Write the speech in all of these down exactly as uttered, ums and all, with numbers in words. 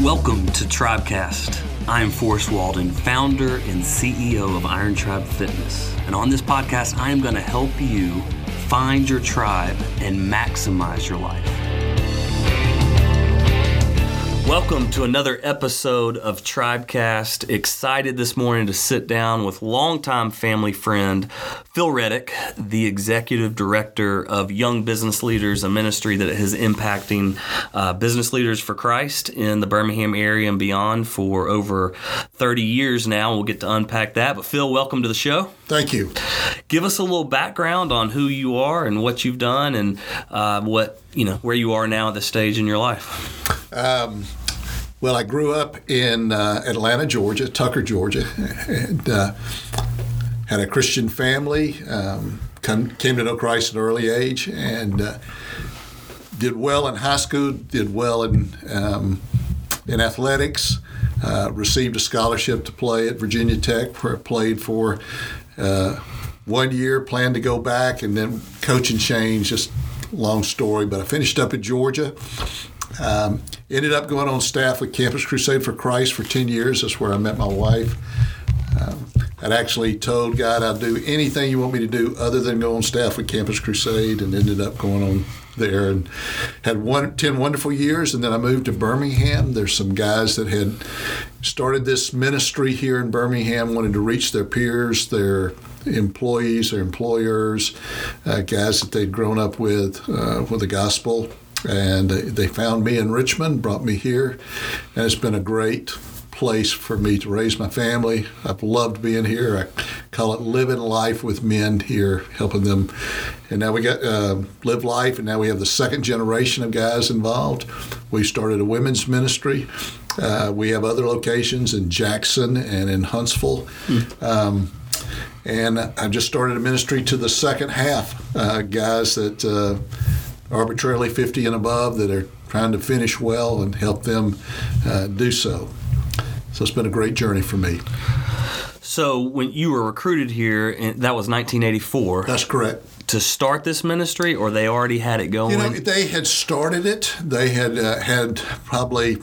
Welcome to Tribecast. I am Forrest Walden, founder and C E O of Iron Tribe Fitness. And on this podcast, I am going to help you find your tribe and maximize your life. Welcome to another episode of Tribecast. Excited this morning to sit down with longtime family friend Phil Reddick, the executive director of Young Business Leaders, a ministry that is impacting uh, business leaders for Christ in the Birmingham area and beyond for over thirty years now. We'll get to unpack that. But Phil, welcome to the show. Thank you. Give us a little background on who you are and what you've done and uh, what you know where you are now at this stage in your life. Um, well, I grew up in uh, Atlanta, Georgia, Tucker, Georgia, and uh, had a Christian family, um, come, came to know Christ at an early age, and uh, did well in high school, did well in, um, in athletics, uh, received a scholarship to play at Virginia Tech, where I played for uh, one year, planned to go back, and then coaching changed, just long story, but I finished up at Georgia. Um, ended up going on staff with Campus Crusade for Christ for ten years. That's where I met my wife. Um, I'd actually told God I'd do anything you want me to do other than go on staff with Campus Crusade, and ended up going on there and had one, ten wonderful years. And then I moved to Birmingham. There's some guys that had started this ministry here in Birmingham, wanted to reach their peers, their employees, their employers, uh, guys that they'd grown up with, uh, with the gospel. And they found me in Richmond, brought me here, and it's been a great place for me to raise my family. I've loved being here. I call it living life with men here, helping them. And now we got uh, Live Life, and now we have the second generation of guys involved. We started a women's ministry. Uh, we have other locations in Jackson and in Huntsville. Mm. Um, and I just started a ministry to the second half, uh, guys that uh, arbitrarily fifty and above that are trying to finish well and help them uh, do so. So it's been a great journey for me. So when you were recruited here, and that was nineteen eighty-four. That's correct. To start this ministry, or they already had it going? You know, they had started it. They had uh, had probably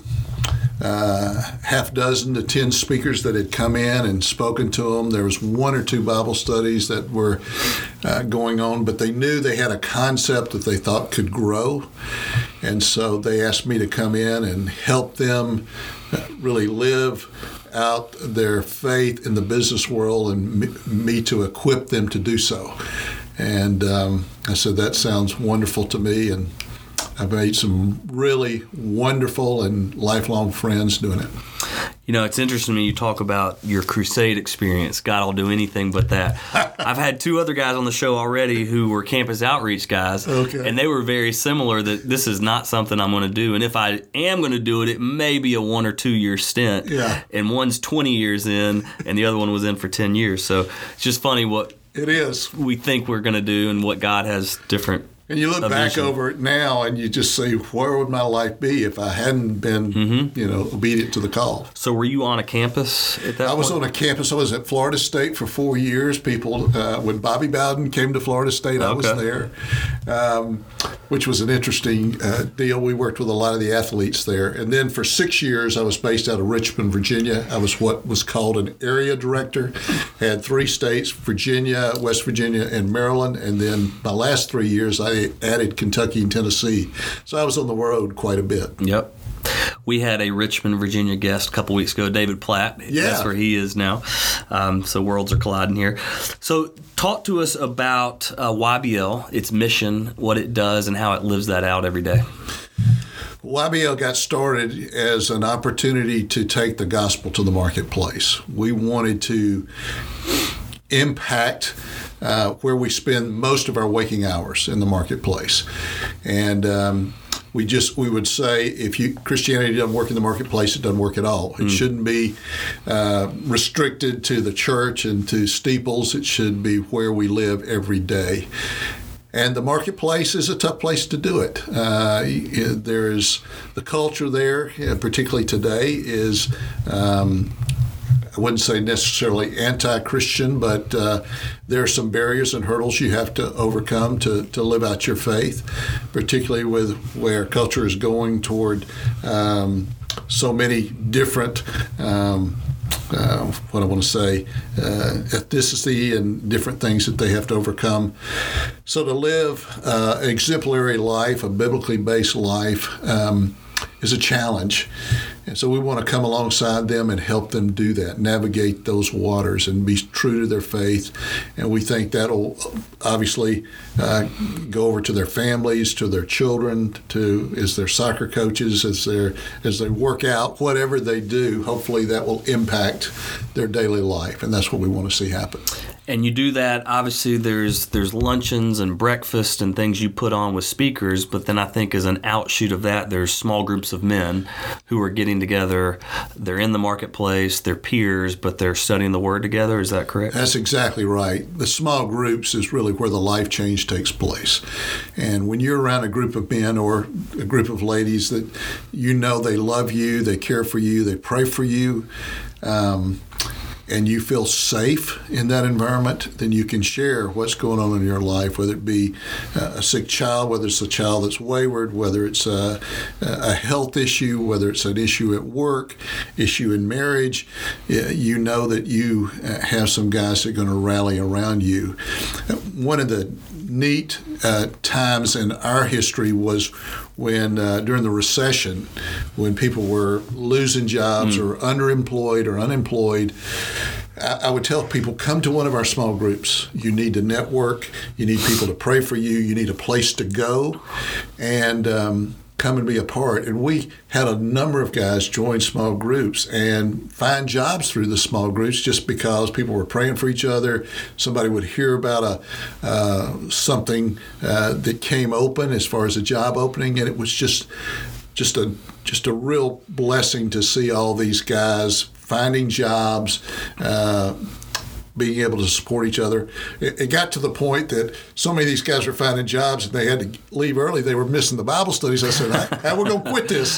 uh, half dozen to ten speakers that had come in and spoken to them. There was one or two Bible studies that were uh, going on, but they knew they had a concept that they thought could grow. And so they asked me to come in and help them really live out their faith in the business world, and me, me to equip them to do so. And um, I said, that sounds wonderful to me, and I've made some really wonderful and lifelong friends doing it. You know, it's interesting when you talk about your crusade experience. God will do anything but that. I've had two other guys on the show already who were campus outreach guys, okay. and they were very similar that this is not something I'm going to do. And if I am going to do it, it may be a one or two year stint. Yeah. And one's twenty years in, and the other one was in for ten years. So it's just funny what it is we think we're going to do and what God has different. And you look back over it now, and you just say, where would my life be if I hadn't been, mm-hmm. you know, obedient to the call? So were you on a campus at that I point? was on a campus. I was at Florida State for four years. People, uh, when Bobby Bowden came to Florida State, I okay. was there, um, which was an interesting uh, deal. We worked with a lot of the athletes there. And then for six years, I was based out of Richmond, Virginia. I was what was called an area director. Had three states, Virginia, West Virginia, and Maryland. And then my last three years, I added Kentucky and Tennessee. So I was on the road quite a bit. Yep. We had a Richmond, Virginia guest a couple weeks ago, David Platt. Yeah. That's where he is now. Um, so worlds are colliding here. So talk to us about uh, Y B L, its mission, what it does, and how it lives that out every day. Y B L got started as an opportunity to take the gospel to the marketplace. We wanted to impact Uh, where we spend most of our waking hours in the marketplace. And um, we just we would say, if you Christianity doesn't work in the marketplace, it doesn't work at all. It mm. shouldn't be uh, restricted to the church and to steeples. It should be where we live every day. And the marketplace is a tough place to do it. Uh, there's the culture there, particularly today, is um, I wouldn't say necessarily anti-Christian, but uh, there are some barriers and hurdles you have to overcome to, to live out your faith, particularly with where culture is going toward um, so many different. Um, Uh, what I want to say, uh, ethnicity and different things that they have to overcome. So to live uh, an exemplary life, a biblically based life, um, is a challenge. And so we want to come alongside them and help them do that, navigate those waters and be true to their faith. And we think that'll obviously uh, go over to their families, to their children, to as their soccer coaches, as their as they work out, whatever they do, hopefully that will impact their daily life. And that's what we want to see happen. And you do that, obviously there's there's luncheons and breakfast and things you put on with speakers, but then I think as an outshoot of that, there's small groups of men who are getting together. They're in the marketplace, they're peers, but they're studying the Word together. Is that correct? That's exactly right. The small groups is really where the life change takes place. And when you're around a group of men or a group of ladies that you know they love you, they care for you, they pray for you, um, and you feel safe in that environment, then you can share what's going on in your life, whether it be a sick child, whether it's a child that's wayward, whether it's a, a health issue, whether it's an issue at work, issue in marriage. You know that you have some guys that are going to rally around you. One of the neat uh, times in our history was when uh, during the recession, when people were losing jobs mm. or underemployed or unemployed. I, I would tell people, come to one of our small groups. You need to network. You need people to pray for you. You need a place to go, and um, come and be a part. And we had a number of guys join small groups and find jobs through the small groups just because people were praying for each other. Somebody would hear about a uh, something uh, that came open as far as a job opening, and it was just just a just a real blessing to see all these guys finding jobs, uh, being able to support each other. It, it got to the point that so many of these guys were finding jobs and they had to leave early. They were missing the Bible studies. I said, how we're going to quit this?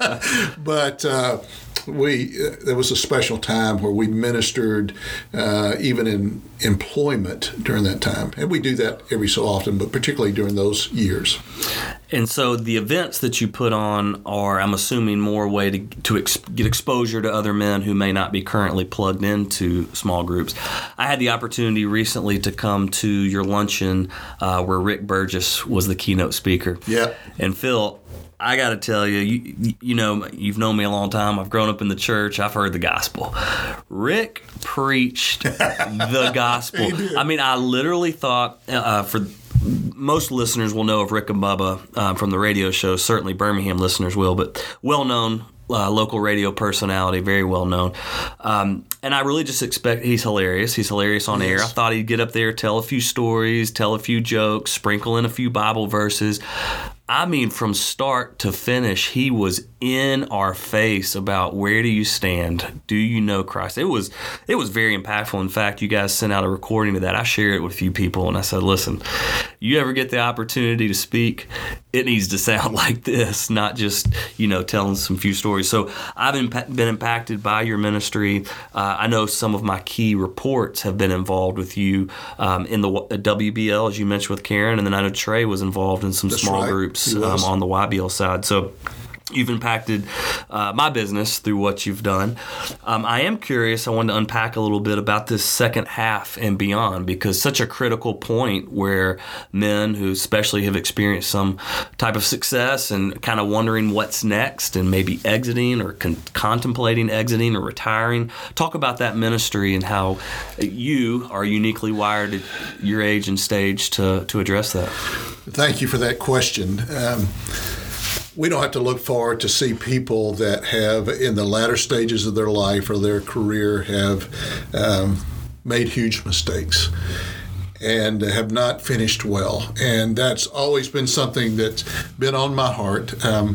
But uh, we uh, there was a special time where we ministered uh, even in employment during that time. And we do that every so often, but particularly during those years. And so the events that you put on are, I'm assuming, more a way to, to ex- get exposure to other men who may not be currently plugged into small groups. I had the opportunity recently to come to your luncheon uh, where Rick Burgess was the keynote speaker. Yeah. And Phil, I got to tell you, you, you know, you've known me a long time. I've grown up in the church. I've heard the gospel. Rick preached the gospel. I mean, I literally thought uh, for most listeners will know of Rick and Bubba uh, from the radio show. Certainly Birmingham listeners will, but well-known uh, local radio personality, very well-known. Um, and I really just expect, he's hilarious. He's hilarious on yes. air. I thought he'd get up there, tell a few stories, tell a few jokes, sprinkle in a few Bible verses. I mean, from start to finish, he was in our face about where do you stand? Do you know Christ? It was it was very impactful. In fact, you guys sent out a recording of that. I shared it with a few people, and I said, listen, you ever get the opportunity to speak, it needs to sound like this, not just, you know, telling some few stories. So I've impa- been impacted by your ministry. Uh, I know some of my key reports have been involved with you um, in the W B L, as you mentioned with Karen, and then I know Trey was involved in some That's small right. groups um, on the Y B L side. So you've impacted uh, my business through what you've done. Um, I am curious, I wanted to unpack a little bit about this second half and beyond, because such a critical point where men who especially have experienced some type of success and kind of wondering what's next and maybe exiting or con- contemplating exiting or retiring. Talk about that ministry and how you are uniquely wired at your age and stage to, to address that. Thank you for that question. Um, We don't have to look forward to see people that have, in the latter stages of their life or their career, have um, made huge mistakes and have not finished well. And that's always been something that's been on my heart. Um,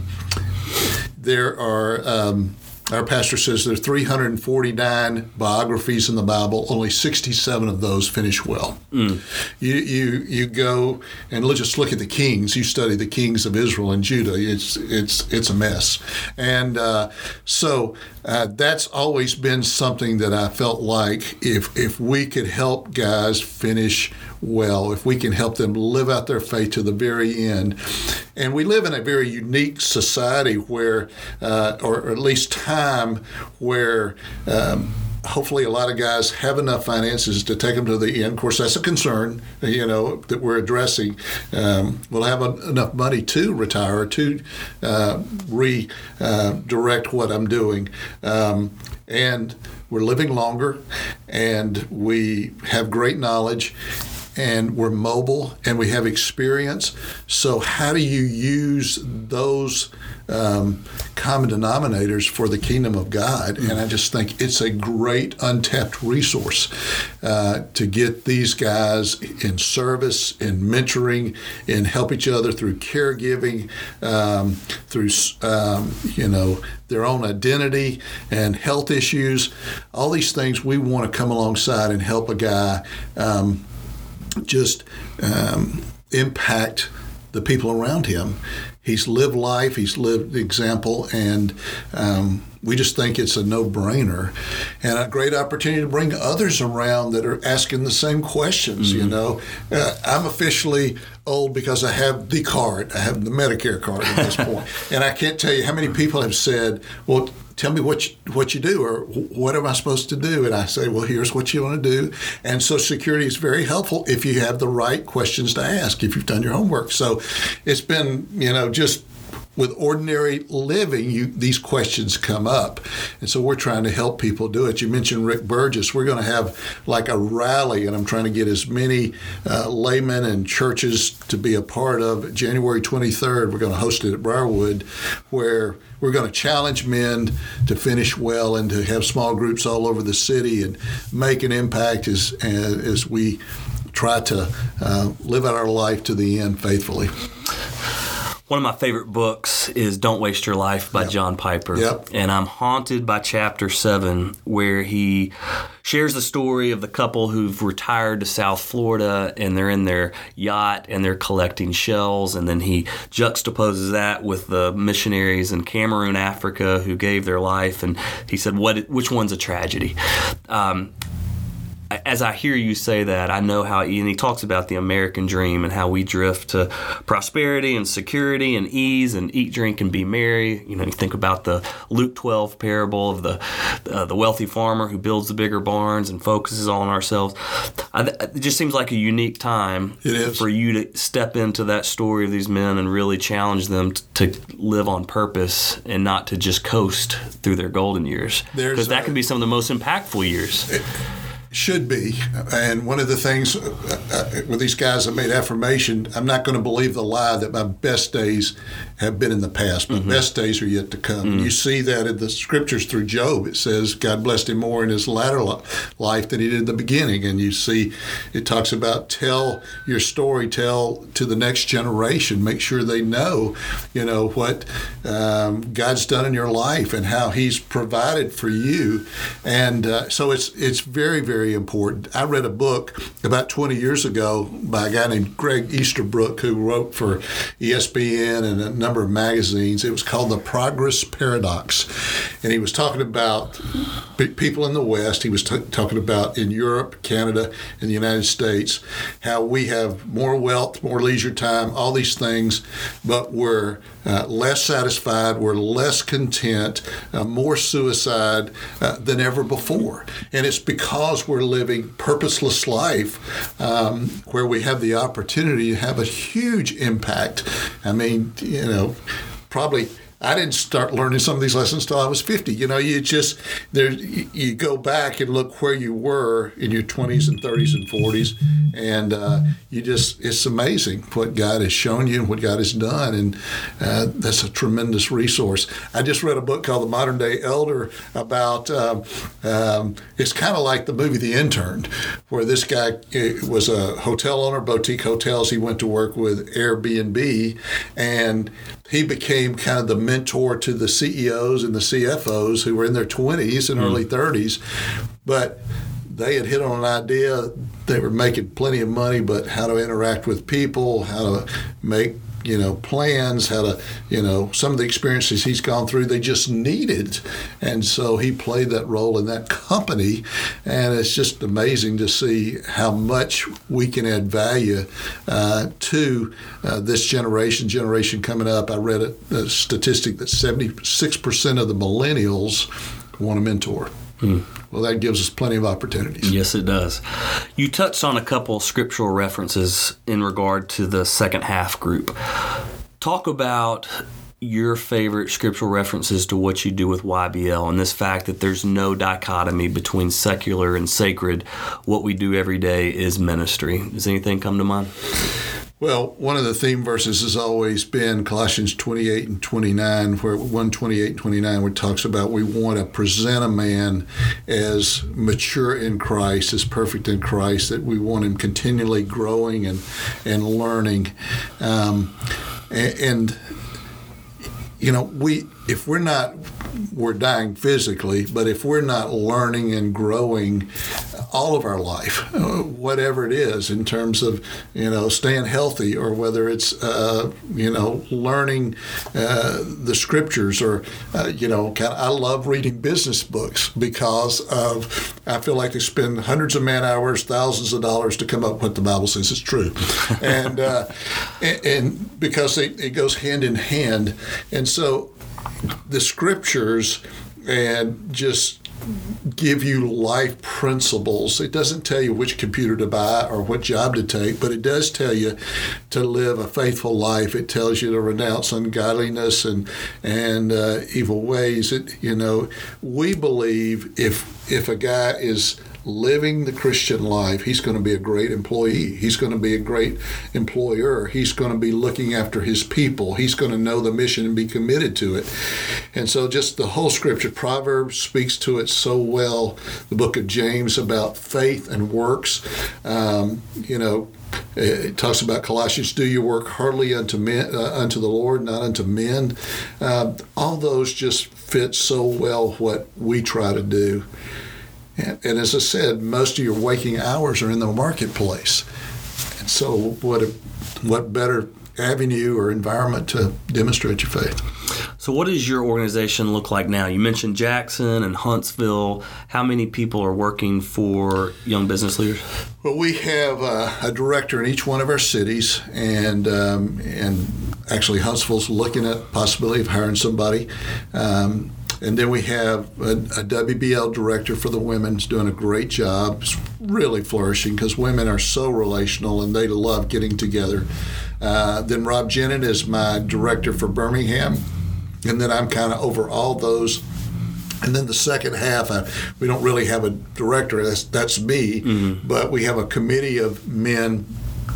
there are... Um, Our pastor says there are three hundred forty-nine biographies in the Bible. Only sixty-seven of those finish well. Mm. You you you go and let's just look at the kings. You study the kings of Israel and Judah. It's it's it's a mess. And uh, so uh, that's always been something that I felt like if if we could help guys finish well, if we can help them live out their faith to the very end. And we live in a very unique society where, uh, or at least time, where um, hopefully a lot of guys have enough finances to take them to the end. Of course, that's a concern, you know, that we're addressing. Um, we'll have a, enough money to retire or to uh, redirect uh, what I'm doing. Um, and we're living longer, and we have great knowledge, and we're mobile, and we have experience. So how do you use those um, common denominators for the kingdom of God? And I just think it's a great untapped resource uh, to get these guys in service, in mentoring, in help each other through caregiving, um, through um, you know their own identity and health issues. All these things we want to come alongside and help a guy um, just um, impact the people around him. He's lived life, he's lived example, and um, we just think it's a no-brainer and a great opportunity to bring others around that are asking the same questions. Mm-hmm. You know, uh, I'm officially old because I have the card. I have the Medicare card at this point. And I can't tell you how many people have said, well, tell me what you, what you do, or what am I supposed to do? And I say, well, here's what you want to do. And Social Security is very helpful if you have the right questions to ask, if you've done your homework. So it's been, you know, just with ordinary living, you, these questions come up. And so we're trying to help people do it. You mentioned Rick Burgess. We're going to have like a rally, and I'm trying to get as many uh, laymen and churches to be a part of. January twenty-third, we're going to host it at Briarwood, where we're going to challenge men to finish well and to have small groups all over the city and make an impact as, as we try to uh, live out our life to the end faithfully. One of my favorite books is Don't Waste Your Life by yep. John Piper. Yep. And I'm haunted by chapter seven, where he shares the story of the couple who've retired to South Florida, and they're in their yacht and they're collecting shells. And then he juxtaposes that with the missionaries in Cameroon, Africa, who gave their life. And he said, "What? Which one's a tragedy?" Um, As I hear you say that, I know how, and he talks about the American dream and how we drift to prosperity and security and ease and eat, drink, and be merry. You know, you think about the Luke twelve parable of the uh, the wealthy farmer who builds the bigger barns and focuses on ourselves. I, it just seems like a unique time it is. for you to step into that story of these men and really challenge them to, to live on purpose and not to just coast through their golden years. Because that can be some of the most impactful years. It, Should be. And one of the things uh, uh, with these guys that made affirmation, I'm not going to believe the lie that my best days have been in the past. My mm-hmm. best days are yet to come. Mm-hmm. You see that in the scriptures through Job. It says God blessed him more in his latter life than he did in the beginning. And you see it talks about tell your story, tell to the next generation. Make sure they know, you know, what um, God's done in your life and how he's provided for you. And uh, so it's it's very, very important. I read a book about twenty years ago by a guy named Greg Easterbrook, who wrote for E S P N and a number of magazines. It was called The Progress Paradox. And he was talking about people in the West. He was t- talking about in Europe, Canada, and the United States, how we have more wealth, more leisure time, all these things, but we're uh, less satisfied, we're less content, uh, more suicide uh, than ever before. And it's because we're living purposeless life um, where we have the opportunity to have a huge impact. I mean, you know, probably I didn't start learning some of these lessons till I was fifty. You know, you just there. You go back and look where you were in your twenties and thirties and forties, and uh, you just—it's amazing what God has shown you and what God has done, and uh, that's a tremendous resource. I just read a book called The Modern Day Elder about. Um, um, it's kind of like the movie The Intern, where this guy was a hotel owner, boutique hotels. He went to work with Airbnb, and he became kind of the mentor to the C E Os and the C F Os who were in their twenties and mm. early thirties. But they had hit on an idea. They were making plenty of money, but how to interact with people, how to make you know, plans, how to, you know, some of the experiences he's gone through, they just needed. And so he played that role in that company. And it's just amazing to see how much we can add value uh, to uh, this generation, generation coming up. I read a, a statistic that seventy-six percent of the millennials want a mentor. Hmm. Well, that gives us plenty of opportunities. Yes, it does. You touched on a couple scriptural references in regard to the second half group. Talk about your favorite scriptural references to what you do with Y B L and this fact that there's no dichotomy between secular and sacred. What we do every day is ministry. Does anything come to mind? Well, one of the theme verses has always been Colossians twenty-eight and twenty-nine, where one twenty-eight and twenty-nine, where it talks about we want to present a man as mature in Christ, as perfect in Christ, that we want him continually growing and and learning. Um, and, and you know, we if we're not, we're dying physically, but if we're not learning and growing all of our life, uh, whatever it is, in terms of, you know, staying healthy, or whether it's, uh, you know, learning uh, the scriptures, or, uh, you know, kind of, I love reading business books because of, I feel like they spend hundreds of man hours, thousands of dollars to come up with what the Bible says is true. and, uh, and, and because it, it goes hand in hand. And so the scriptures and just give you life principles. It doesn't tell you which computer to buy or what job to take, but it does tell you to live a faithful life. It tells you to renounce ungodliness and and uh, evil ways. It, you know, we believe if if a guy is living the Christian life, he's going to be a great employee. He's going to be a great employer. He's going to be looking after his people. He's going to know the mission and be committed to it. And so just the whole scripture, Proverbs speaks to it so well. The book of James about faith and works. Um, you know, it talks about Colossians, do your work heartily unto men, uh, unto the Lord, not unto men. Uh, all those just fit so well what we try to do. And, and as I said, most of your waking hours are in the marketplace. And so what a, what better avenue or environment to demonstrate your faith. So what does your organization look like now? You mentioned Jackson and Huntsville. How many people are working for Young Business Leaders? Well, we have uh, a director in each one of our cities, and um, and actually Huntsville's looking at the possibility of hiring somebody. Um, And then we have a, a W B L director for the women who's doing a great job. It's really flourishing because women are so relational and they love getting together. Uh, then Rob Jenin is my director for Birmingham. And then I'm kind of over all those. And then the second half, I, we don't really have a director. That's, that's me. Mm-hmm. But we have a committee of men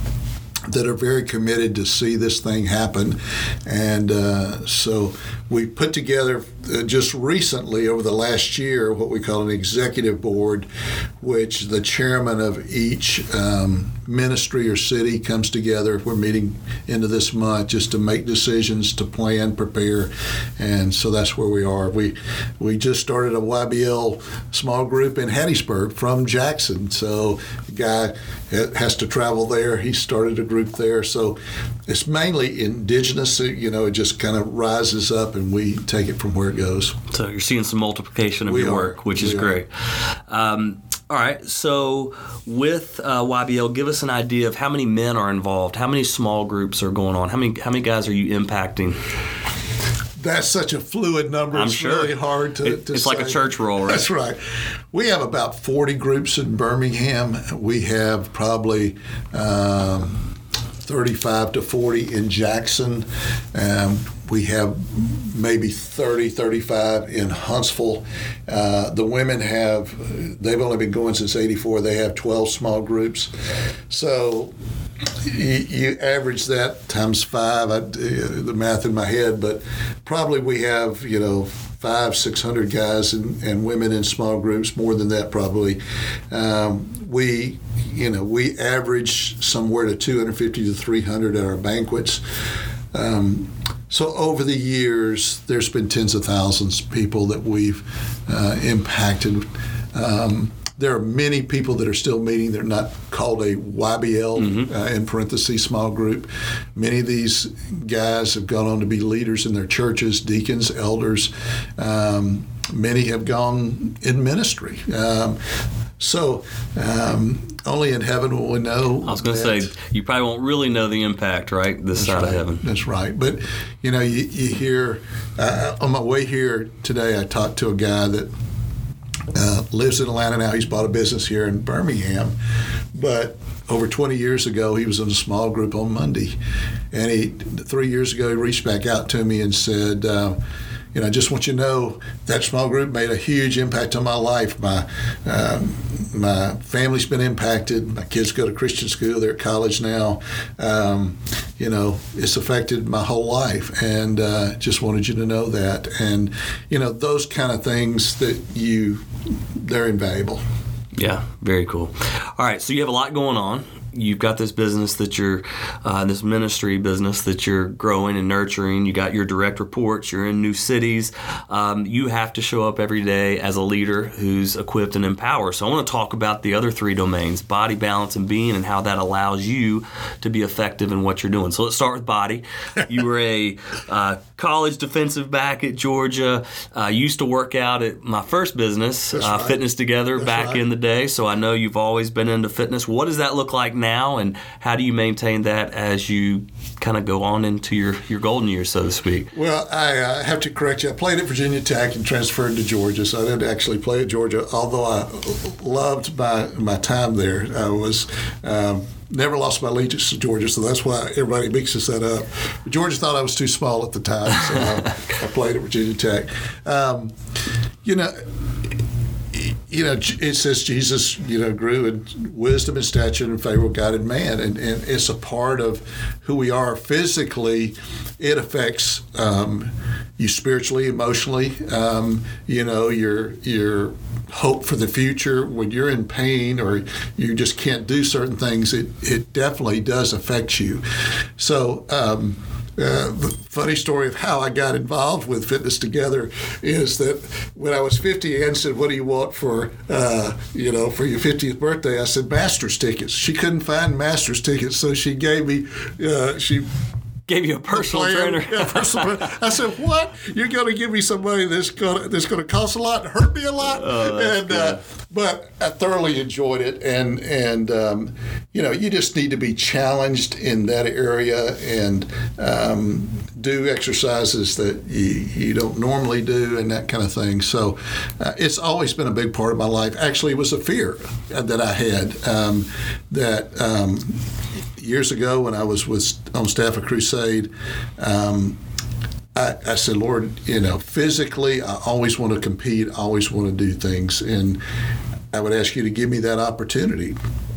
that are very committed to see this thing happen. And uh, so we put together uh, just recently over the last year what we call an executive board, which the chairman of each um, ministry or city comes together. We're meeting into this month just to make decisions, to plan, prepare. And so that's where we are. We we just started a Y B L small group in Hattiesburg from Jackson. So the guy has to travel there. He started a group there. So it's mainly indigenous. You know, it just kind of rises up and we take it from where it goes. So you're seeing some multiplication of we your are. work, which we is are. great. Um, all right. So with uh, Y B L, give us an idea of how many men are involved, how many small groups are going on, how many how many guys are you impacting? That's such a fluid number. I'm it's sure. really hard to, it, to It's say. like a church roll, right? That's right. We have about forty groups in Birmingham. We have probably um, thirty-five to forty in Jackson. Um, we have maybe thirty, thirty-five in Huntsville. Uh, the women have, they've only been going since eighty-four. They have twelve small groups. So you, you average that times five, I, the math in my head, but probably we have, you know, five, six hundred guys and, and women in small groups, more than that probably. Um, we, you know, we average somewhere to two hundred fifty to three hundred at our banquets. Um, so over the years, there's been tens of thousands of people that we've uh, impacted. Um, there are many people that are still meeting. They're not called a Y B L, mm-hmm. uh, in parentheses, small group. Many of these guys have gone on to be leaders in their churches, deacons, elders. Um, many have gone in ministry. Um, so um, only in heaven will we know. I was going to say, you probably won't really know the impact, right, this side right. of heaven. That's right. But, you know, you, you hear, uh, on my way here today, I talked to a guy that uh, lives in Atlanta now. He's bought a business here in Birmingham. But over twenty years ago, he was in a small group on Monday. And he, three years ago, he reached back out to me and said, uh, you know, I just want you to know that small group made a huge impact on my life. My um, my family's been impacted. My kids go to Christian school. They're at college now. Um, you know, it's affected my whole life, and uh, just wanted you to know that. And, you know, those kind of things that you, they're invaluable. Yeah, very cool. All right, so you have a lot going on. You've got this business that you're, uh, this ministry business that you're growing and nurturing. You got your direct reports. You're in new cities. Um, you have to show up every day as a leader who's equipped and empowered. So I want to talk about the other three domains, body, balance, and being, and how that allows you to be effective in what you're doing. So let's start with body. You were a uh, college defensive back at Georgia. Uh, used to work out at my first business, uh, right. Fitness Together, That's back right. in the day. So I know you've always been into fitness. What does that look like now, and how do you maintain that as you kind of go on into your, your golden years, so to speak? Well, I uh, have to correct you. I played at Virginia Tech and transferred to Georgia, so I didn't actually play at Georgia, although I loved my, my time there. I was um, never lost my allegiance to Georgia, so that's why everybody mixes that up. Georgia thought I was too small at the time, so I, I played at Virginia Tech. Um, you know, You know, it says Jesus, you know, grew in wisdom and stature and favor with God and man, and, and it's a part of who we are physically. It affects um, you spiritually, emotionally. Um, you know, your your hope for the future. When you're in pain or you just can't do certain things, it it definitely does affect you. So. Um, Uh, the funny story of how I got involved with Fitness Together is that when I was fifty, Ann said, "What do you want for, uh, you know, for your fiftieth birthday?" I said, "Masters tickets." She couldn't find Masters tickets, so she gave me, uh, she gave you a personal trainer. Yeah, personal. I said, "What? You're going to give me somebody that's going to, that's going to cost a lot and hurt me a lot?" Oh, and uh, but I thoroughly enjoyed it, and and um, you know, you just need to be challenged in that area and um, do exercises that you, you don't normally do and that kind of thing. So uh, it's always been a big part of my life. Actually, it was a fear that I had um, that. Um, Years ago, when I was with on staff at Crusade, um, I, I said, "Lord, you know, physically, I always want to compete, I always want to do things, and I would ask you to give me that opportunity."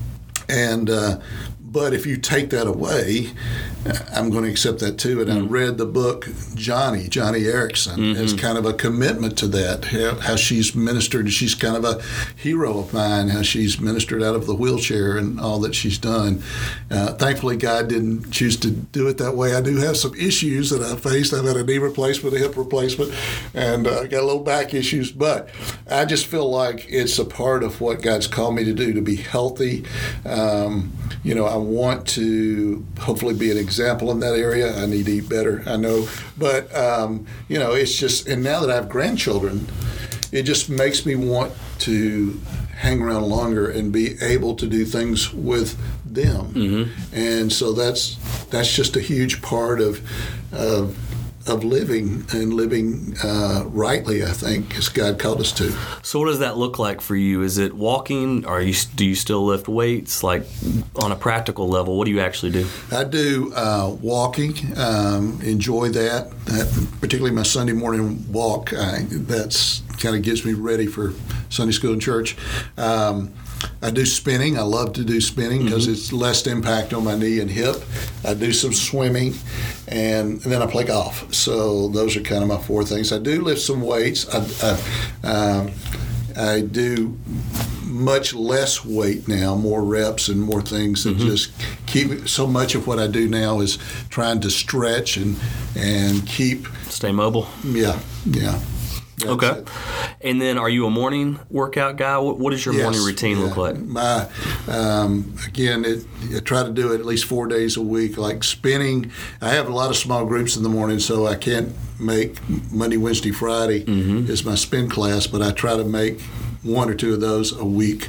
And uh, but if you take that away, I'm going to accept that too. And mm-hmm. I read the book Johnny, Johnny Erickson, mm-hmm. as kind of a commitment to that, how, how she's ministered. She's kind of a hero of mine, how she's ministered out of the wheelchair and all that she's done. Uh, thankfully, God didn't choose to do it that way. I do have some issues that I faced. I've had a knee replacement, a hip replacement, and uh, got a little back issues. But I just feel like it's a part of what God's called me to do, to be healthy. Um, you know, I want to hopefully be an example in that area. I need to eat better, I know. But, um, you know, it's just, and now that I have grandchildren, it just makes me want to hang around longer and be able to do things with them. Mm-hmm. And so that's that's just a huge part of of of living and living uh, rightly, I think, as God called us to. So what does that look like for you? Is it walking? Or you, do you still lift weights? Like on a practical level, what do you actually do? I do uh, walking, um, enjoy that, that, particularly my Sunday morning walk. I, that's kind of gets me ready for Sunday school and church. Um, I do spinning. I love to do spinning because mm-hmm. it's less impact on my knee and hip. I do some swimming, and, and then I play golf. So those are kind of my four things. I do lift some weights. I, I, um, I do much less weight now, more reps and more things that mm-hmm. just keep. So much of what I do now is trying to stretch and and keep. Stay mobile. Yeah, yeah. That's okay. it. And then, are you a morning workout guy? What, what does your Yes, morning routine yeah. look like? My um, again, it, I try to do it at least four days a week. Like spinning, I have a lot of small groups in the morning, so I can't make Monday, Wednesday, Friday mm-hmm. is my spin class, but I try to make one or two of those a week.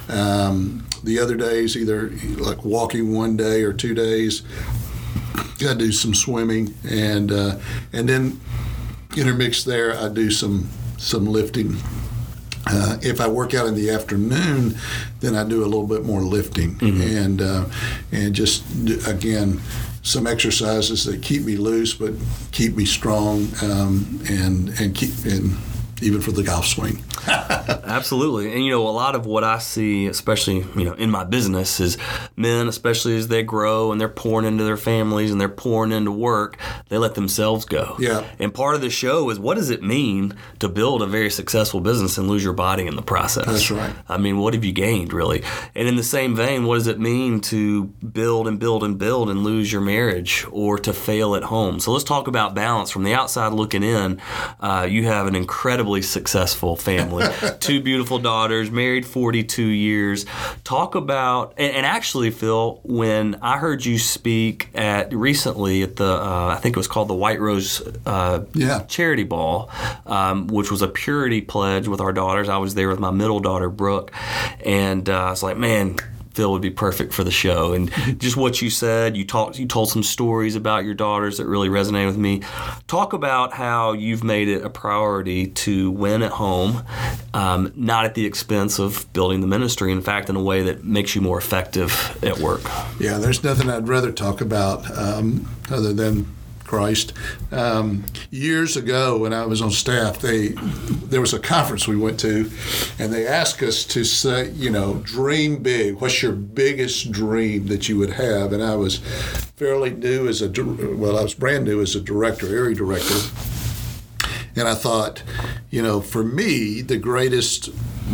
Um, the other days, either like walking one day or two days. I do some swimming, and uh, and then intermixed there, I do some some lifting. Uh, if I work out in the afternoon, then I do a little bit more lifting, mm-hmm. and uh, and just again some exercises that keep me loose but keep me strong, um, and and keep and even for the golf swing. Absolutely. And, you know, a lot of what I see, especially, you know, in my business is men, especially as they grow and they're pouring into their families and they're pouring into work, they let themselves go. Yeah. And part of the show is, what does it mean to build a very successful business and lose your body in the process? That's right. I mean, what have you gained, really? And in the same vein, what does it mean to build and build and build and lose your marriage or to fail at home? So let's talk about balance. From the outside looking in, uh, you have an incredibly successful family. Two beautiful daughters, married forty-two years. Talk about, and, and actually, Phil, when I heard you speak at recently at the, uh, I think it was called the White Rose uh, yeah. Charity Ball, um, which was a purity pledge with our daughters. I was there with my middle daughter, Brooke, and uh, I was like, man, Phil would be perfect for the show. And just what you said, you talked, you told some stories about your daughters that really resonated with me. Talk about how you've made it a priority to win at home, um, not at the expense of building the ministry. In fact, in a way that makes you more effective at work. Yeah, there's nothing I'd rather talk about um, other than Christ. Um, years ago, when I was on staff, they there was a conference we went to, and they asked us to say, you know, dream big. What's your biggest dream that you would have? And I was fairly new as a well, I was brand new as a director, area director, and I thought, you know, for me, the greatest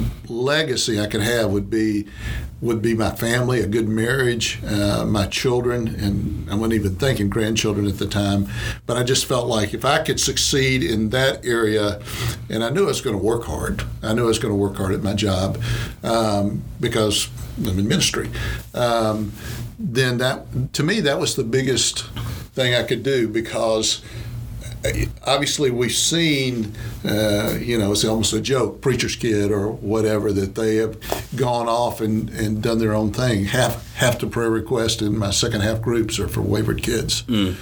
legacy I could have would be would be my family, a good marriage, uh, my children, and I wasn't even thinking grandchildren at the time, but I just felt like if I could succeed in that area, and I knew I was going to work hard. I knew I was going to work hard at my job um, because I'm in ministry. Um, then that, to me, that was the biggest thing I could do, because obviously we've seen, uh, you know, it's almost a joke, preacher's kid or whatever, that they have gone off and, and done their own thing. Half half the prayer requests in my second half groups are for wayward kids. Mm.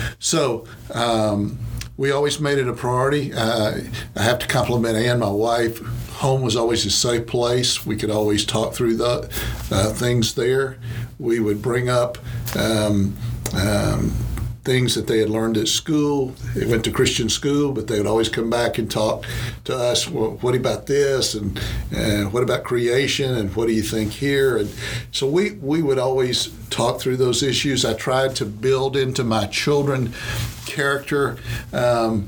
So um, we always made it a priority. Uh, I have to compliment Ann, my wife. Home was always a safe place. We could always talk through the uh, things there. We would bring up um, um, things that they had learned at school. They went to Christian school, but they would always come back and talk to us, well, what about this, and uh, what about creation, and what do you think here? And so we, we would always talk through those issues. I tried to build into my children character um,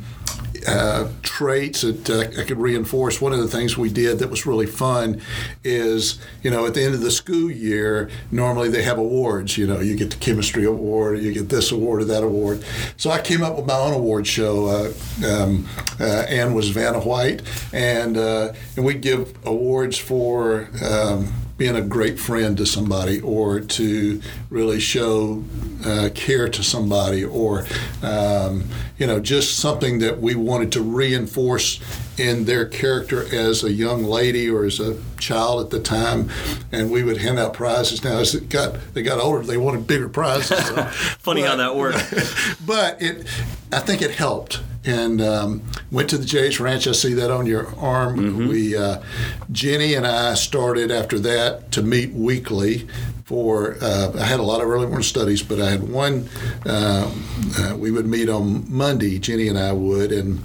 Uh, traits that uh, I could reinforce. One of the things we did that was really fun is, you know, at the end of the school year, normally they have awards. You know, you get the chemistry award, you get this award or that award. So I came up with my own award show. Uh, um, uh, Ann was Vanna White, and uh, and we'd give awards for um, being a great friend to somebody, or to really show uh, care to somebody, or um, you know, just something that we wanted to reinforce in their character as a young lady or as a child at the time. And we would hand out prizes. Now, as it got they got older, they wanted bigger prizes. So. Funny but, how that worked. But it, I think it helped. And um, went to the J H Ranch. I see that on your arm. Mm-hmm. We, uh, Jenny and I started after that to meet weekly. For uh, I had a lot of early morning studies, but I had one. Uh, uh, we would meet on Monday. Jenny and I would, and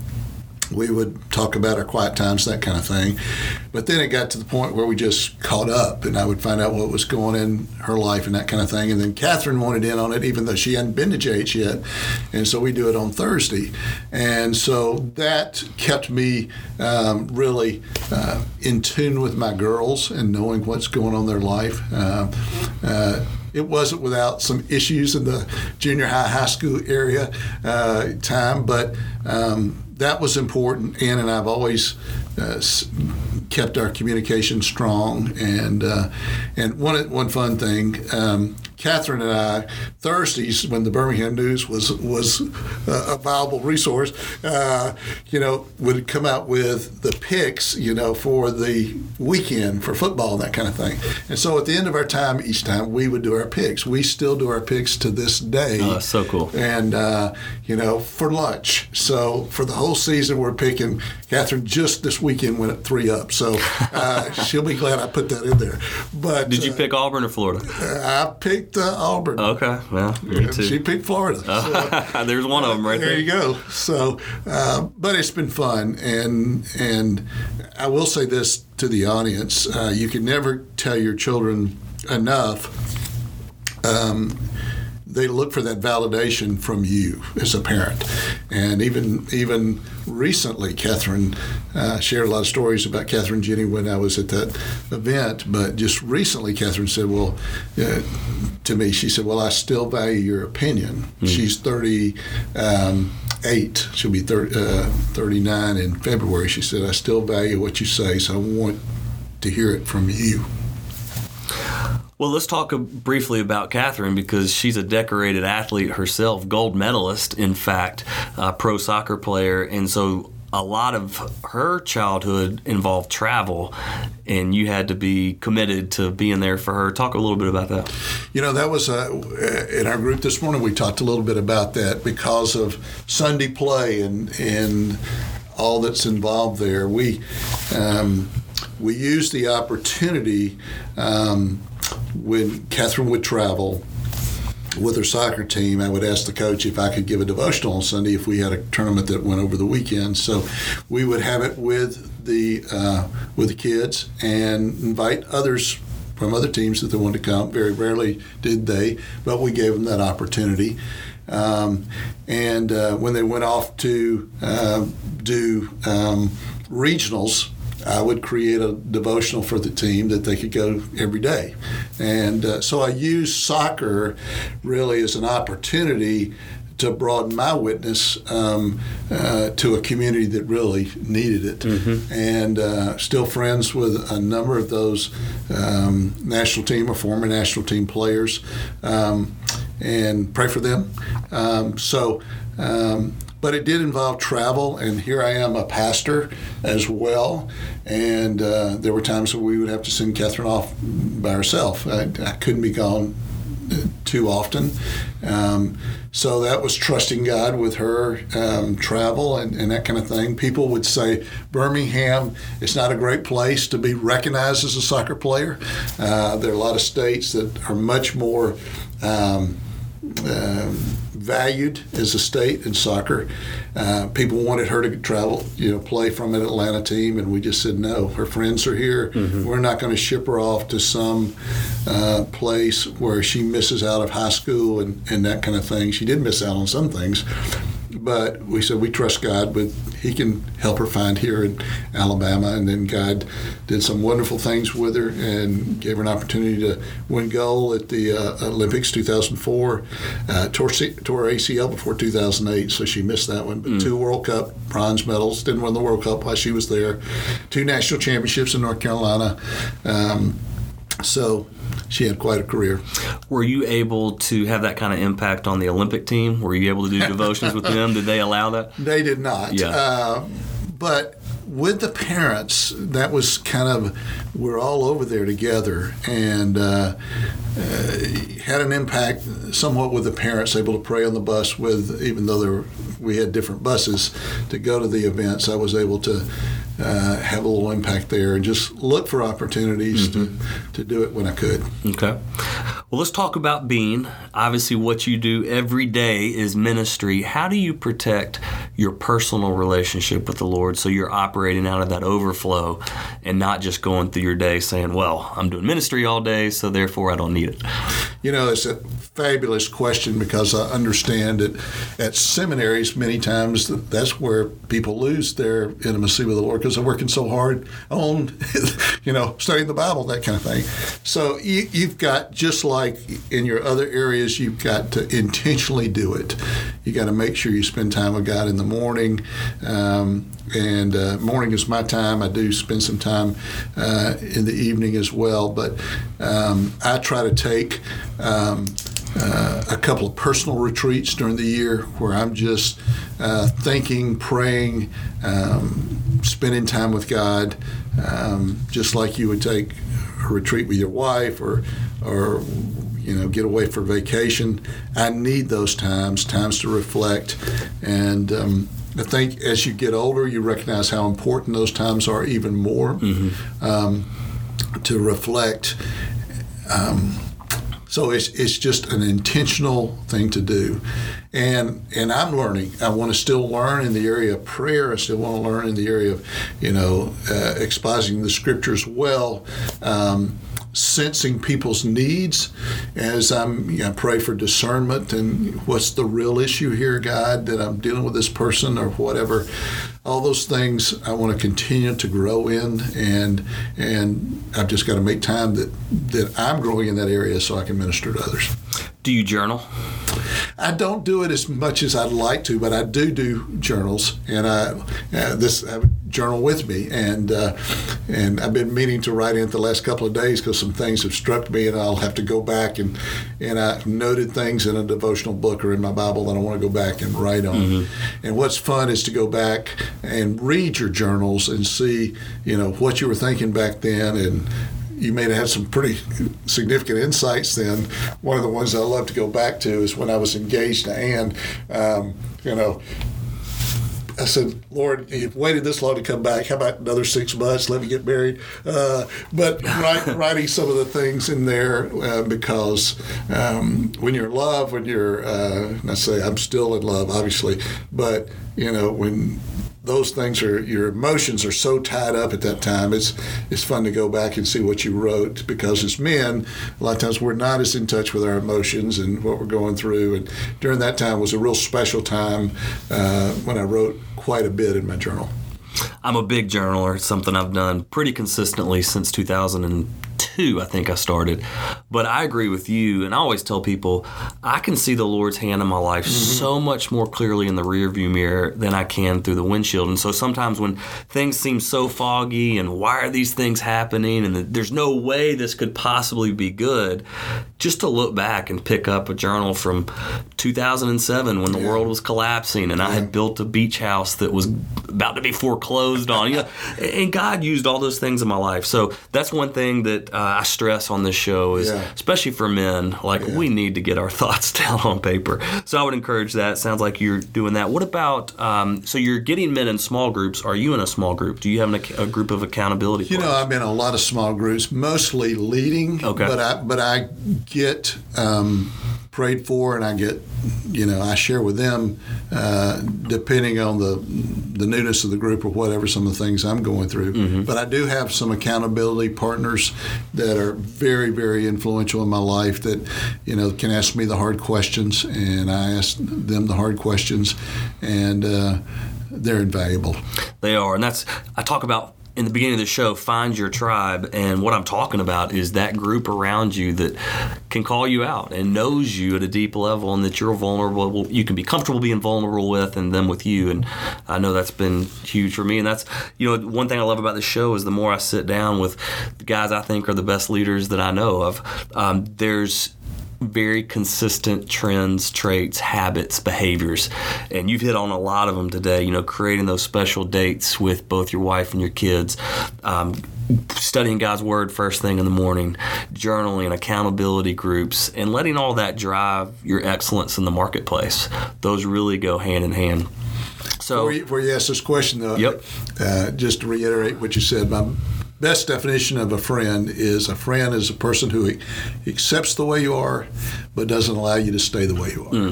we would talk about our quiet times, that kind of thing. But then it got to the point where we just caught up, and I would find out what was going on in her life and that kind of thing. And then Catherine wanted in on it, even though she hadn't been to J H yet. And so we do it on Thursday. And so that kept me um, really uh, in tune with my girls and knowing what's going on in their life. Uh, uh, It wasn't without some issues in the junior high, high school area uh, time, but um, that was important. Ann and I have always uh, kept our communication strong. And uh, and one one fun thing, um, Catherine and I, Thursdays when the Birmingham News was was a viable resource, uh, you know, would come out with the picks, you know, for the weekend for football and that kind of thing. And so at the end of our time, each time we would do our picks. We still do our picks to this day. Oh, that's so cool. And uh, you know, for lunch. So for the whole season, we're picking. Catherine just this weekend went up three up, so uh, she'll be glad I put that in there. But did you uh, pick Auburn or Florida? I picked uh, Auburn. Okay, well, me too. She picked Florida. So, there's one of them right there. There you go. So, uh, but it's been fun, and and I will say this to the audience: uh, you can never tell your children enough. Um, They look for that validation from you as a parent, and even even recently, Catherine uh, shared a lot of stories about Catherine Jenny when I was at that event. But just recently, Catherine said, "Well, uh, to me, she said, well, I still value your opinion." Mm-hmm. She's thirty-eight. She'll be thirty, uh, thirty-nine in February. She said, "I still value what you say, so I want to hear it from you." Well, let's talk briefly about Catherine, because she's a decorated athlete herself, gold medalist, in fact, a pro soccer player. And so a lot of her childhood involved travel, and you had to be committed to being there for her. Talk a little bit about that. You know, that was uh, in our group this morning. We talked a little bit about that because of Sunday play and and all that's involved there. We um, we used the opportunity. Um, When Catherine would travel with her soccer team, I would ask the coach if I could give a devotional on Sunday if we had a tournament that went over the weekend. So we would have it with the uh, with the kids and invite others from other teams that they wanted to come. Very rarely did they, but we gave them that opportunity. Um, and uh, when they went off to uh, do um, regionals, I would create a devotional for the team that they could go every day. And uh, so I used soccer really as an opportunity to broaden my witness um, uh, to a community that really needed it. Mm-hmm. And uh, still friends with a number of those um, national team or former national team players, um, and pray for them. Um, so, um, But it did involve travel, and here I am, a pastor as well. And uh, there were times where we would have to send Catherine off by herself. I, I couldn't be gone too often. Um, so that was trusting God with her um, travel and, and that kind of thing. People would say Birmingham is not a great place to be recognized as a soccer player. Uh, there are a lot of states that are much more um, um, valued as a state in soccer. Uh, people wanted her to travel, you know, play from an Atlanta team, and we just said no. Her friends are here. Mm-hmm. We're not going to ship her off to some uh, place where she misses out of high school and, and that kind of thing. She did miss out on some things, but we said we trust God, but He can help her find here in Alabama. And then God did some wonderful things with her and gave her an opportunity to win gold at the uh, Olympics two thousand four. Uh, tore, tore her A C L before two thousand eight, so she missed that one. But mm. two World Cup bronze medals, didn't win the World Cup while she was there. Two national championships in North Carolina. Um, so she had quite a career. Were you able to have that kind of impact on the Olympic team? Were you able to do devotions with them? Did they allow that? They did not. Yeah. Uh, but with the parents, that was kind of, we're all over there together, and uh, uh, had an impact somewhat with the parents, able to pray on the bus with, even though there were, we had different buses to go to the events, I was able to uh, have a little impact there and just look for opportunities mm-hmm. to, to do it when I could. Okay. Well, let's talk about Bean. Obviously, what you do every day is ministry. How do you protect your personal relationship with the Lord so you're operating out of that overflow and not just going through your day saying, well, I'm doing ministry all day, so therefore I don't need it? You know, it's a fabulous question, because I understand that at seminaries many times that's where people lose their intimacy with the Lord, because they're working so hard on, you know, studying the Bible, that kind of thing. So you, you've got, just like in your other areas, you've got to intentionally do it. You got to make sure you spend time with God in the morning, um, and uh, morning is my time. I do spend some time uh, in the evening as well, but um, I try to take um, uh, a couple of personal retreats during the year where I'm just uh, thinking, praying, um, spending time with God, um, just like you would take a retreat with your wife or or you know, get away for vacation. I need those times, times to reflect. And um, I think as you get older, you recognize how important those times are even more, mm-hmm. um, to reflect. Um, so it's it's just an intentional thing to do. And and I'm learning. I want to still learn in the area of prayer. I still want to learn in the area of, you know, uh, expositing the scriptures well. Um, sensing people's needs as I'm, you know, pray for discernment and what's the real issue here, God, that I'm dealing with this person or whatever. All those things I want to continue to grow in, and and I've just got to make time that, that I'm growing in that area so I can minister to others. Do you journal? I don't do it as much as I'd like to, but I do do journals, and I uh, this I have a journal with me, and uh, and I've been meaning to write in it the last couple of days because some things have struck me, and I'll have to go back and and I noted things in a devotional book or in my Bible that I want to go back and write on. Mm-hmm. And what's fun is to go back and read your journals and see, you know, what you were thinking back then, and you may have had some pretty significant insights then. One of the ones I love to go back to is when I was engaged to Ann. Um, you know, I said, Lord, you've waited this long to come back. How about another six months? Let me get married. Uh, but write, writing some of the things in there uh, because um, when you're in love, when you're, uh, and I say I'm still in love, obviously, but, you know, when those things are, your emotions are so tied up at that time, it's it's fun to go back and see what you wrote, because as men, a lot of times we're not as in touch with our emotions and what we're going through. And during that time was a real special time uh, when I wrote quite a bit in my journal. I'm a big journaler. It's something I've done pretty consistently since two thousand two, I think I started. But I agree with you, and I always tell people I can see the Lord's hand in my life mm-hmm. so much more clearly in the rearview mirror than I can through the windshield. And so sometimes when things seem so foggy and why are these things happening and there's no way this could possibly be good, just to look back and pick up a journal from two thousand seven when the yeah. world was collapsing and yeah. I had built a beach house that was about to be foreclosed on. You know, and God used all those things in my life. So that's one thing that uh, I stress on this show is, yeah. especially for men, like yeah. we need to get our thoughts down on paper. So I would encourage that. Sounds like you're doing that. What about, um, so you're getting men in small groups. Are you in a small group? Do you have an, a group of accountability You partners? know, I'm in a lot of small groups, mostly leading, okay. but I, but I get um, prayed for, and I get, you know, I share with them uh, depending on the the newness of the group or whatever, some of the things I'm going through. Mm-hmm. But I do have some accountability partners that are very, very influential in my life that, you know, can ask me the hard questions, and I ask them the hard questions, and uh, they're invaluable. They are, and that's, I talk about in the beginning of the show, find your tribe, and what I'm talking about is that group around you that can call you out and knows you at a deep level, and that you're vulnerable, you can be comfortable being vulnerable with, and them with you. And I know that's been huge for me. And that's, you know, one thing I love about this show is the more I sit down with the guys I think are the best leaders that I know of, um, there's very consistent trends, traits, habits, behaviors. And you've hit on a lot of them today, you know, creating those special dates with both your wife and your kids, um, studying God's Word first thing in the morning, journaling, accountability groups, and letting all that drive your excellence in the marketplace. Those really go hand in hand. So, before you, before you ask this question, though, yep. uh, just to reiterate what you said, my best definition of a friend is a friend is a person who accepts the way you are, but doesn't allow you to stay the way you are. Mm.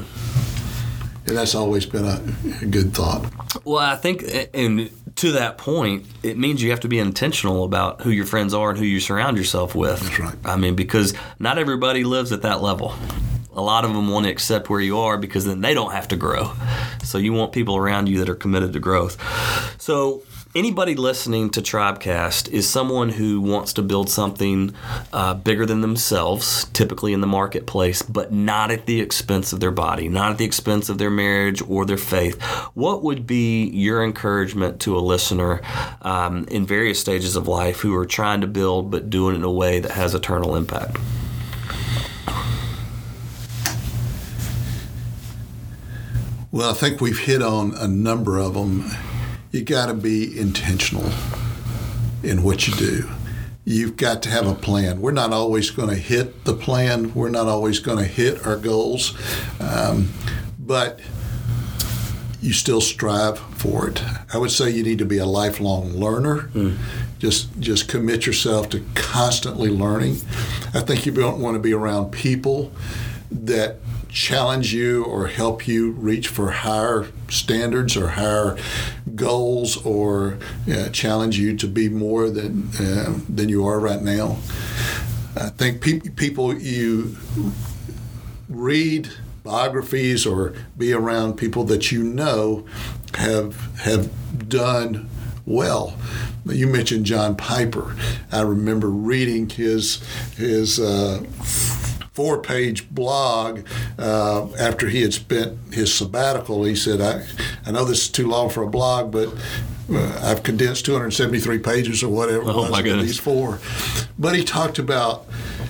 And that's always been a, a good thought. Well, I think, and to that point, it means you have to be intentional about who your friends are and who you surround yourself with. That's right. I mean, because not everybody lives at that level. A lot of them want to accept where you are because then they don't have to grow. So you want people around you that are committed to growth. So Anybody listening to Tribecast is someone who wants to build something uh, bigger than themselves, typically in the marketplace, but not at the expense of their body, not at the expense of their marriage or their faith. What would be your encouragement to a listener um, in various stages of life who are trying to build but doing it in a way that has eternal impact? Well, I think we've hit on a number of them. You got to be intentional in what you do. You've got to have a plan. We're not always going to hit the plan. We're not always going to hit our goals, um, but you still strive for it. I would say you need to be a lifelong learner. Mm. Just just commit yourself to constantly learning. I think you don't want to be around people that challenge you or help you reach for higher standards or higher goals, or uh, challenge you to be more than uh, than you are right now. I think pe- people you read biographies or be around people that you know have have done well. You mentioned John Piper. I remember reading his his uh, four-page blog uh, after he had spent his sabbatical. He said, I, I know this is too long for a blog, but uh, I've condensed two hundred seventy-three pages or whatever oh, it was into these four. But he talked about,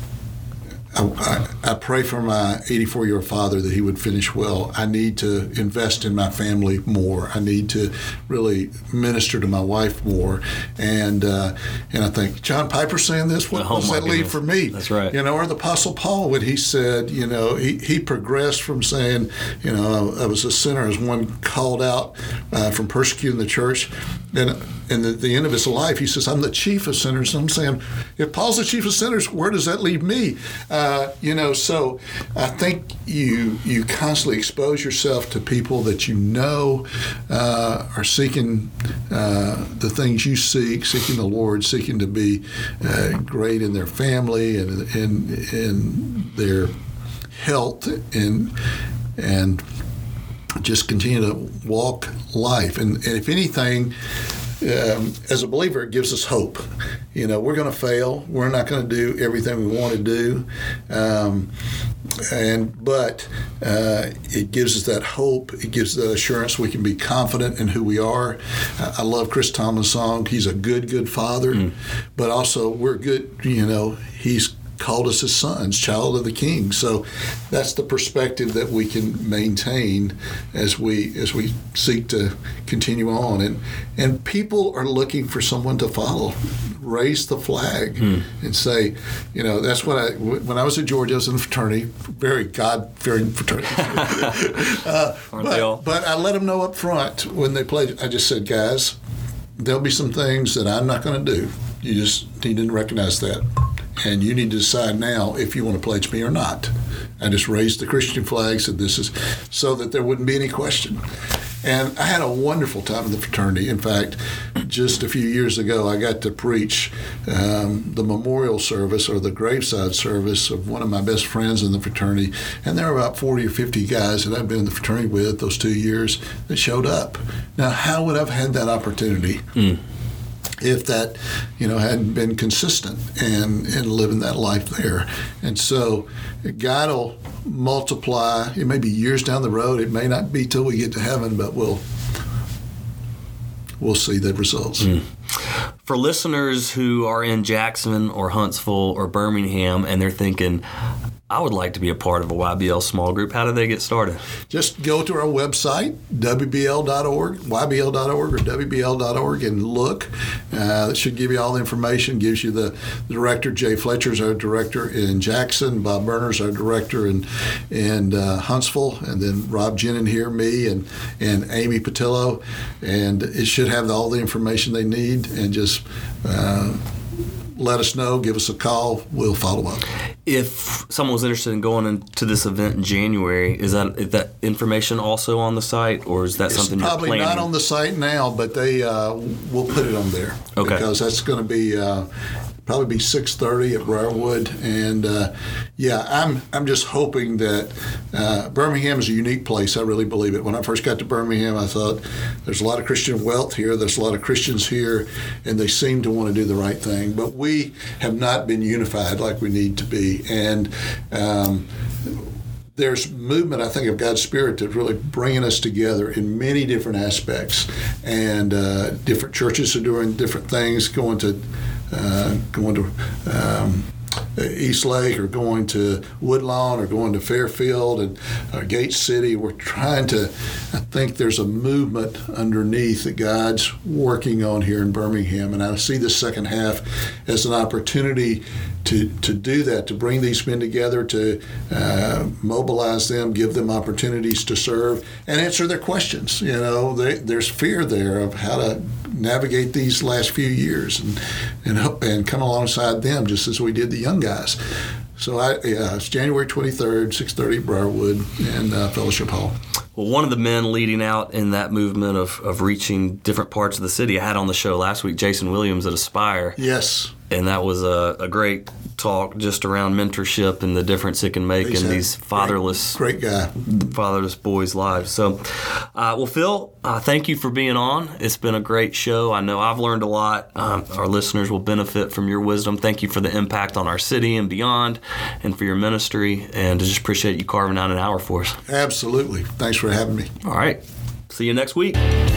I, I pray for my eighty-four-year-old father that he would finish well. I need to invest in my family more. I need to really minister to my wife more. And uh, and I think, John Piper saying this, what oh, does that leave for me? That's right. You know, or the Apostle Paul, when he said, you know, he, he progressed from saying, you know, I was a sinner as one called out uh, from persecuting the church. And and at the end of his life, he says, I'm the chief of sinners. And I'm saying, if Paul's the chief of sinners, where does that leave me? Uh, you know, so I think you you constantly expose yourself to people that you know uh, are seeking uh, the things you seek, seeking the Lord, seeking to be uh, great in their family and in, in their health, and and just continue to walk life. And, and if anything, Um, as a believer, it gives us hope. You know, we're going to fail. We're not going to do everything we want to do, um, and but uh, it gives us that hope. It gives that assurance we can be confident in who we are. I, I love Chris Tomlin's song. He's a good, good father, mm. but also we're good. You know, he's called us his sons, child of the King. So that's the perspective that we can maintain as we as we seek to continue on. And and people are looking for someone to follow. Raise the flag hmm. and say, you know, that's what I, when I was at Georgia, I was in a fraternity, very God-fearing fraternity. uh, but, but I let them know up front when they played, I just said, guys, there'll be some things that I'm not going to do. You just need to recognize that. And you need to decide now if you want to pledge me or not. I just raised the Christian flag, said this is, so that there wouldn't be any question. And I had a wonderful time in the fraternity. In fact, just a few years ago, I got to preach um, the memorial service or the graveside service of one of my best friends in the fraternity. And there were about forty or fifty guys that I've been in the fraternity with those two years that showed up. Now, how would I have had that opportunity? Mm. If that, you know, hadn't been consistent and, and living that life there. And so God will multiply. It may be years down the road. It may not be till we get to heaven, but we'll we'll see the results. Mm. For listeners who are in Jackson or Huntsville or Birmingham and they're thinking, I would like to be a part of a Y B L small group, how do they get started? Just go to our website, W B L dot org, Y B L dot org or W B L dot org, and look. Uh, that should give you all the information. Gives you the director. Jay Fletcher's our director in Jackson. Bob Berner's our director in, in uh, Huntsville. And then Rob Jenin here, me, and, and Amy Patillo. And it should have all the information they need. And just uh, let us know. Give us a call. We'll follow up. if someone was interested in going into this event in January, is that is that information also on the site, or is that It's something you're probably planning? not on the site now, but they uh, will put it on there. Okay. Because that's going to be uh, probably be six thirty at Briarwood, and uh, yeah, I'm I'm just hoping that uh, Birmingham is a unique place. I really believe it. When I first got to Birmingham, I thought there's a lot of Christian wealth here. There's a lot of Christians here, and they seem to want to do the right thing. But we have not been unified like we need to be, and um, there's movement, I think, of God's Spirit that's really bringing us together in many different aspects. And uh, different churches are doing different things, going to uh, going to um, East Lake, or going to Woodlawn, or going to Fairfield and uh, Gate City. We're trying to, I think there's a movement underneath that God's working on here in Birmingham. And I see the second half as an opportunity to, to do that, to bring these men together, to uh, mobilize them, give them opportunities to serve, and answer their questions. You know, they, there's fear there of how to navigate these last few years, and and help, and come alongside them, just as we did the young guys. So I, yeah, it's January twenty-third, six thirty, Briarwood and uh, Fellowship Hall. Well, one of the men leading out in that movement of, of reaching different parts of the city, I had on the show last week, Jason Williams at Aspire. Yes. And that was a, a great talk just around mentorship and the difference it can make He's in a these fatherless Great, great guy. fatherless boys' lives. So, uh, well, Phil, uh, thank you for being on. It's been a great show. I know I've learned a lot. Um, our listeners will benefit from your wisdom. Thank you for the impact on our city and beyond, and for your ministry. And I just appreciate you carving out an hour for us. Absolutely. Thanks for having me. All right. See you next week.